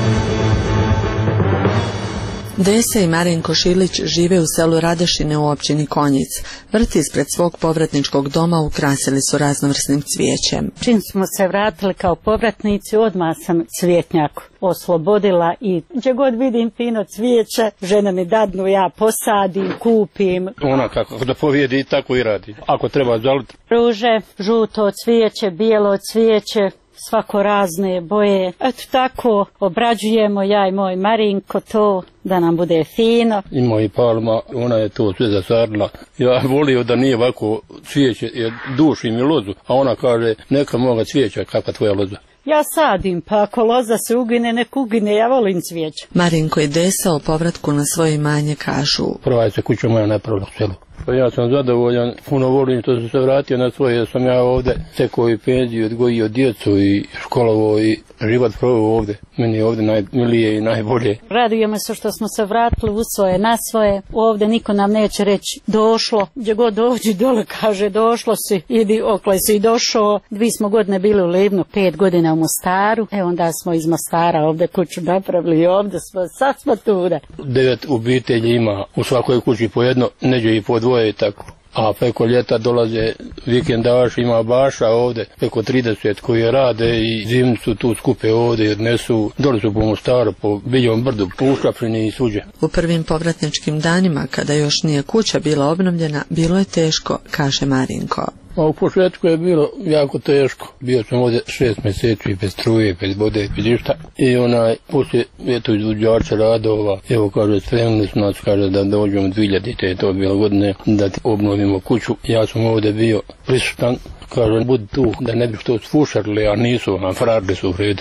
Desa i Marinko Šilić žive u selu Radešine u općini Konjic. Vrt ispred svog povratničkog doma ukrasili su raznovrsnim cvijećem. Čim smo se vratili kao povratnici, odmah sam cvjetnjak oslobodila i gdje god vidim fino cvijeće, žene mi dadnu, ja posadim, kupim. Ona kako da povijedi, tako i radi. Ako treba zaliti. Ruže, žuto cvijeće, bijelo cvijeće, svako razne boje. Eto tako obrađujemo ja i moj Marinko to da nam bude fino. Ima i palma, ona je to sve zasadila. Ja volio da nije ovako cvijeće, jer duši mi lozu, a ona kaže neka moga cvijeća, kakva tvoja loza. Ja sadim, pa ako loza se ugine, nek ugine, ja volim cvijeće. Marinko i Desa o povratku na svoje imanje kažu: prva je se kuća moja napravila u selu. Pa ja sam zadovoljan, puno volim što sam se vratio na svoje, jer sam ja ovdje tekao i penziju, odgojio djecu i školovao i život proveo ovdje. Meni je ovdje najmilije i najbolje. Radujemo se što smo se vratili u svoje, na svoje. Ovdje niko nam neće reći došlo. Gdje god dođi dole kaže došlo si, idi okle si i došao. 2 smo godine bili u Livnu, 5 godina u Mostaru. Onda smo iz Mostara ovdje kuću napravili i ovdje smo, sad smo tuda. 9 obitelji ima, u svakoj kući po jedno, neđe i po 2 i tako. A preko ljeta dolaze vikendaši, ima baša ovdje, preko 30 koji rade i zimni su tu skupe ovdje jer nesu, dole su po Mostaru, po Biljom brdu, po Ušapšini i suđe. U prvim povratničkim danima, kada još nije kuća bila obnovljena, bilo je teško, kaže Marinko. A u početku je bilo jako teško. Bio sam ovdje 6 mjeseci bez struje, bez vode, bez išta. I poslije izvođača radova, evo kaže, spremili su nas, kaže da dođemo 2000. to je bilo godine, da obnovimo kuću. Ja sam ovdje bio prisutan, kaže, budi tu, da ne bi što sfušarili, a nisu, a frarli su u redu sve.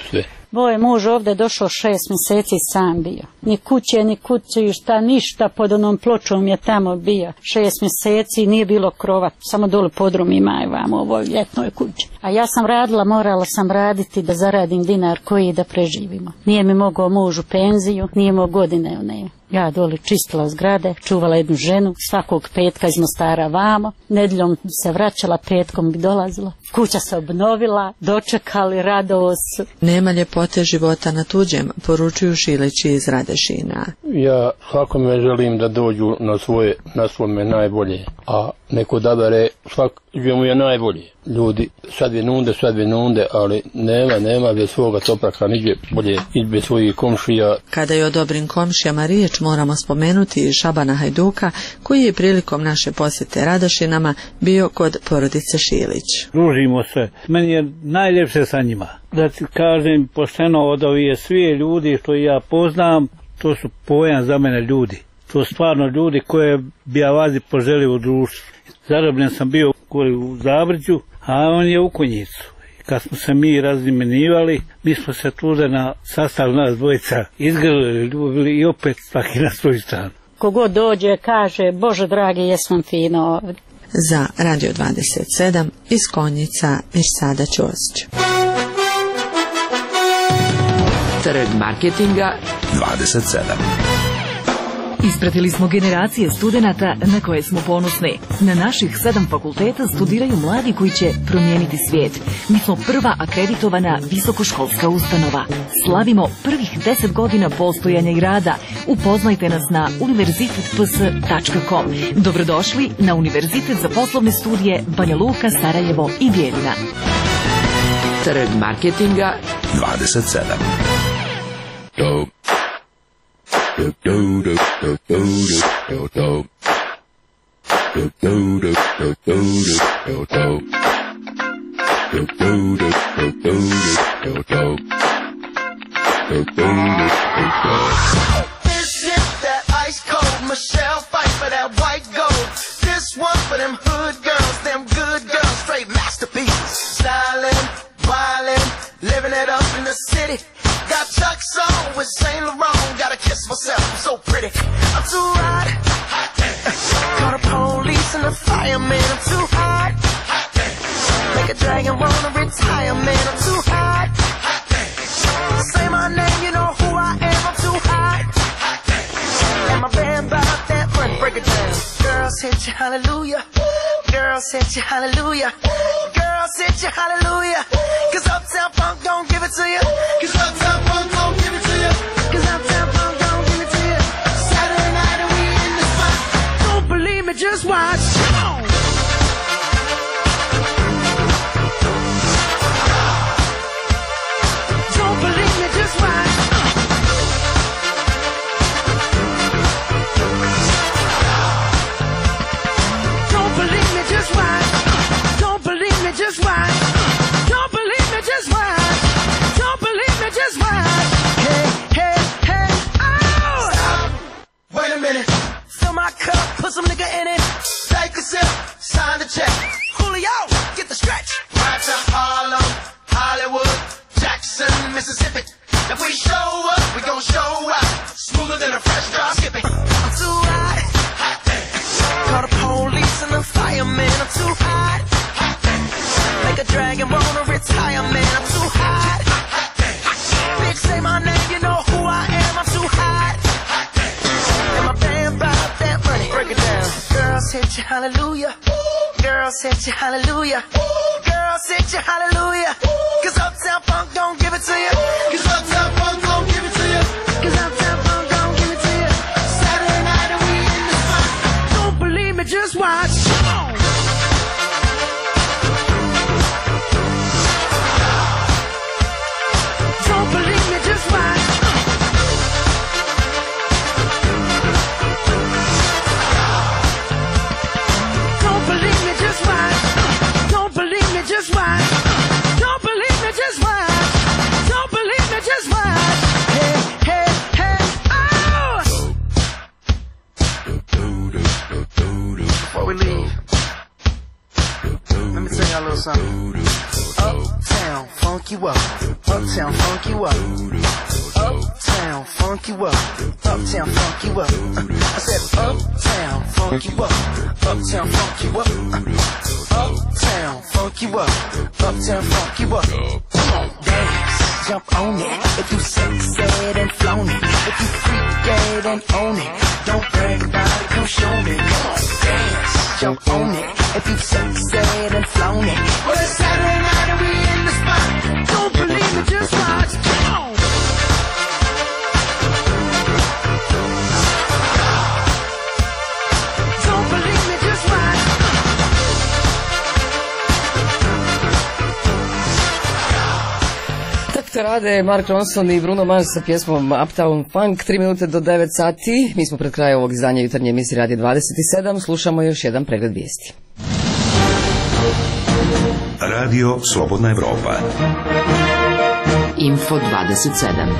Boje muž ovdje došao 6 mjeseci sam bio. Ni kuće, ni kućišta, ništa pod onom pločom je tamo bio. 6 mjeseci nije bilo krova, samo dole podrum imaju vam u ovoj ljetnoj kući. A ja sam radila, morala sam raditi da zaradim dinar koji da preživimo. Nije mi mogao muž u penziju, nije mogao godine u neju. Ja doli čistila zgrade, čuvala jednu ženu, svakog petka iz Mostara vamo, nedjeljom se vraćala, petkom bi dolazila. Kuća se obnovila, dočekali, radost. Nema ljepote života na tuđem, poručuju Šilići iz Radešina. Ja svakome želim da dođu na svome najbolje, a neko odabere svak mu je najbolje. Ljudi sad bi nunde, ali nema bez svoga topraka niđe bolje, i bez svojih komšija. Kada je o dobrim komšijama riječ, moramo spomenuti i Šabana Hajduka, koji je prilikom naše posjete Radašinama bio kod porodice Šilić. Družimo se, meni je najljepše sa njima. Da ti kažem pošteno, od ovih svi ljudi što ja poznam, to su pojam za mene ljudi. To su stvarno ljudi koje bi ja vazi poželio u društvu. Zarobljen sam bio u Zabrđu, a on je u Konjicu. Kad smo se mi razmenivali, mi smo se tude na sastav nas dvojica izgrlili, ljubili i opet svaki na svoju stranu. Kogod dođe kaže, Bože dragi, jesam fino ovdje. Za Radio 27 iz Konjica, Mirsada Ćosić. Trg marketinga 27. Ispratili smo generacije studenata na koje smo ponosni. Na naših 7 fakulteta studiraju mladi koji će promijeniti svijet. Mi smo prva akreditovana visokoškolska ustanova. Slavimo prvih 10 godina postojanja i rada. Upoznajte nas na univerzitetps.com. Dobrodošli na Univerzitet za poslovne studije Banja Luka, Sarajevo i Bijeljina. Trg marketinga 27. This is that ice cold Michelle fight for that white gold. This one for them hood girls, them good girls, straight masterpieces. Styling, wildin', living it up in the city. Got Chuck's on with Saint Laurent. Gotta kiss myself, I'm so pretty. I'm too hot. Call the police and the fireman. I'm too hot. Make a dragon wanna retire, man. I'm too hot. Say my name, you know who I am. I'm too hot. And my band bought that money. Break it down. Girls hit you, hallelujah. Girls hit you, hallelujah. Girls hit you, hallelujah. Cause Uptown Funk don't give it to you. Cause Uptown Funk don't give it to you. Cause Uptown Funk don't give it to you. Saturday night and we in the spot. Don't believe me, just watch. Come on. Don't believe me, just watch. Don't believe me, just watch. Don't believe me, just watch. Don't believe me, just watch. Don't believe me, just watch. Hey, hey, hey, oh! Stop. Wait a minute. Fill my cup, put some nigga in it. Take a sip, sign the check. Julio, get the stretch. Right to Harlem, Hollywood, Jackson, Mississippi. If we show up, we gon' show out. Smoother than a fresh drop skipping. I'm too hot. Call the police and the fireman. I'm too hot. Make a dragon wanna retire, man. I'm too hot. Bitch, say my name, you know who I am. I'm too hot. And my band bought that money. Break it down. Girls hit you, hallelujah. Girls hit you, hallelujah. Girls hit you, hallelujah. Cause Uptown Funk don't give it to you. Cause Uptown Funk don't give it to you. Cause Uptown Funk don't give it to you. Saturday night and we in the spot. Don't believe me, just watch. Come on. Don't believe me, just watch. Don't believe me, just watch. Don't believe me, just watch. Don't believe me, just watch. Don't believe me, just watch. Hey, hey, hey, oh! Before we leave, let me tell y'all a little something. Uptown, funk you up. Uptown funk you up. Uptown funk you up. Uptown funk you up. I said uptown funk you up. Uptown funk you up. Uptown funk you up. Uptown funk you up. Come on, dance, jump on it. If you sexed and flown it, if you freaked and own it, don't brag about it, come show me. Come on, dance, jump on it. If you sexed and flown it, well it's Saturday night and we in the spot. Don't believe me, just watch. Come on. Don't believe me, just watch. Tako rade Mark Ronson i Bruno Mars sa pjesmom Uptown Funk. 3 minute do 9 sati. Mi smo pred krajem ovog izdanja jutarnje emisije Radio 27. Slušamo još jedan pregled vijesti. Radio Slobodna Evropa. Info 27.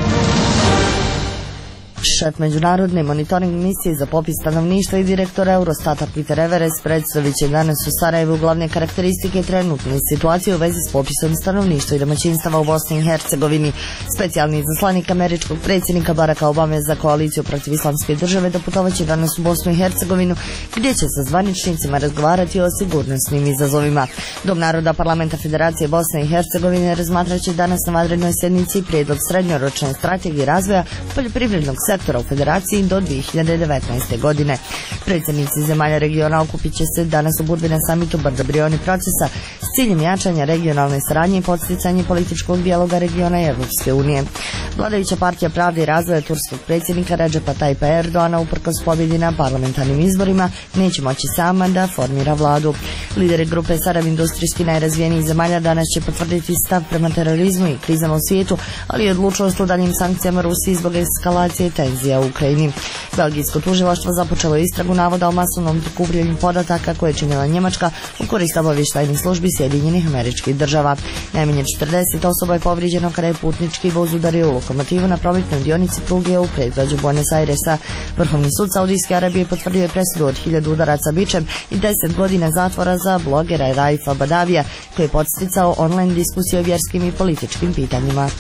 Šef međunarodne monitoring misije za popis stanovništva i direktor Eurostata Peter Everest predstavit će danas u Sarajevu glavne karakteristike trenutne situacije u vezi s popisom stanovništva i domaćinstava u Bosni i Hercegovini. Specijalni izaslanik američkog predsjednika Baracka Obame za koaliciju protiv islamske države doputovaće danas u Bosnu i Hercegovinu, gdje će sa zvaničnicima razgovarati o sigurnosnim izazovima. Dom naroda Parlamenta Federacije Bosne i Hercegovine razmatrat će danas na vanrednoj sjednici prijedlog srednjoročne strategije razvoja poljoprivrednog sektora u Federaciji do 2019. godine. Predsjednici zemalja regiona okupit će se danas u Budvi na samitu Brdo-Brioni procesa s ciljem jačanja regionalne saradnje i podsticanje političkog dijaloga regiona i Evropske unije. Vladajuća partija Pravde i razvoja turskog predsjednika Redžepa Tajpa Erdoana uprkos pobjedi na parlamentarnim izborima neće moći sama da formira vladu. Lideri grupe Sarajevo industrijski najrazvijenijih zemalja danas će potvrditi stav prema terorizmu i krizama u svijetu, ali i odlučnost u daljim sankcijama Rusiji zbog eskalacije tenzija u Ukrajini. Belgijsko tužilaštvo započelo istragu navoda o masovnom prikupljanju podataka koje je činila Njemačka u korist obavještajnih službi Sjedinjenih Američkih Država. Najmanje 40 osoba je povrijeđeno kada je putnički voz udario u lokomotivu na prometnoj dionici pruge u predgrađu Buenos Airesa. Vrhovni sud Saudijske Arabije potvrdio je presudu od 1000 udaraca bičem i 10 godina zatvora za blogera Raifa Badavija, koji je podsticao online diskusije o vjerskim i političkim pitanjima.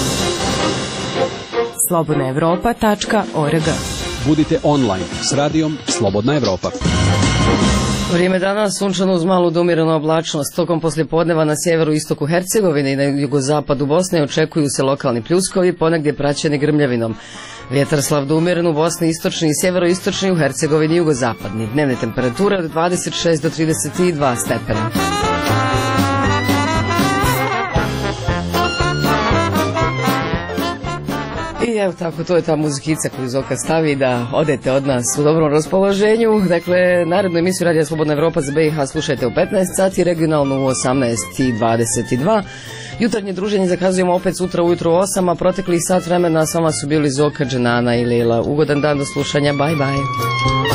slobodnaevropa.org. Budite online s radijom Slobodna Evropa. Vrijeme danas sunčano uz malu do umjerenu oblačnost. Tokom poslijepodneva na sjeveru istoku Hercegovine i na jugozapadu Bosne očekuju se lokalni pljuskovi, ponegdje praćeni grmljavinom. Vjetar slab do umjeren u Bosni, istočni i sjeveroistočni, u Hercegovini i jugozapadni. Dnevne temperature od 26 do 32 stepena. I evo tako, to je ta muzikica koju Zoka stavi da odete od nas u dobrom raspoloženju. Dakle, narednu emisiju Radija Slobodna Evropa za BiH slušajte u 15 sati, regionalnu u 18:22. Jutarnje druženje zakazujemo opet sutra ujutro u 8, a proteklih sat vremena s vama su bili Zoka, Dženana i Lila. Ugodan dan do slušanja, bye bye.